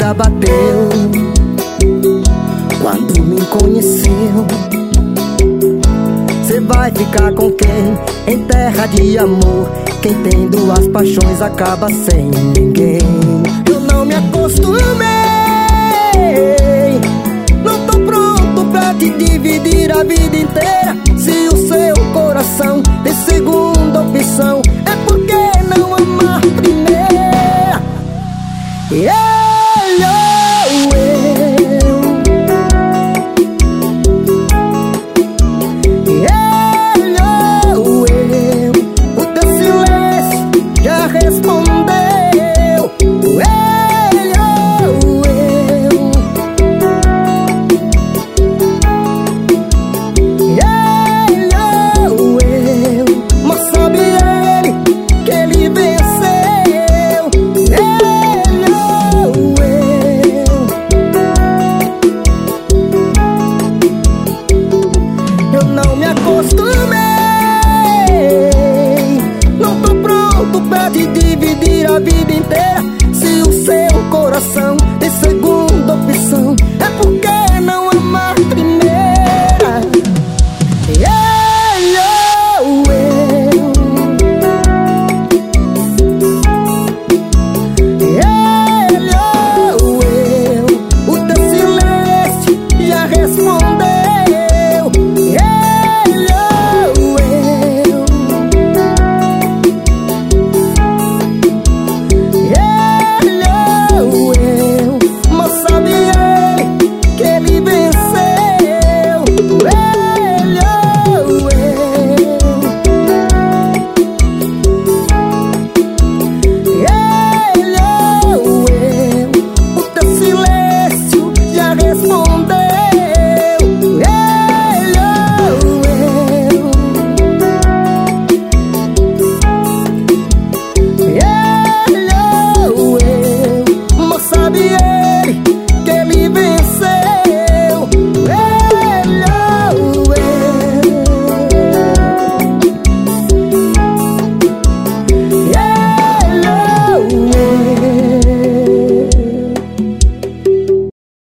nunca bateu. Quando me conheceu, cê vai ficar com quem? Em terra de amor, quem tem duas paixões acaba sem ninguém. Eu não me acostumei, não tô pronto pra te dividir a vida inteira. Se o seu coração tem segunda opção, é porque não amar primeira. Ele ou eu, ele ou eu, o teu silêncio já respondeu. Ele ou eu, ele ou eu, mas sabe ele que ele venceu. Ele ou eu não me acostumei, não tô pronto pra te dividir a vida inteira. Se o seu coração tem segunda opção, é porque não amar primeira.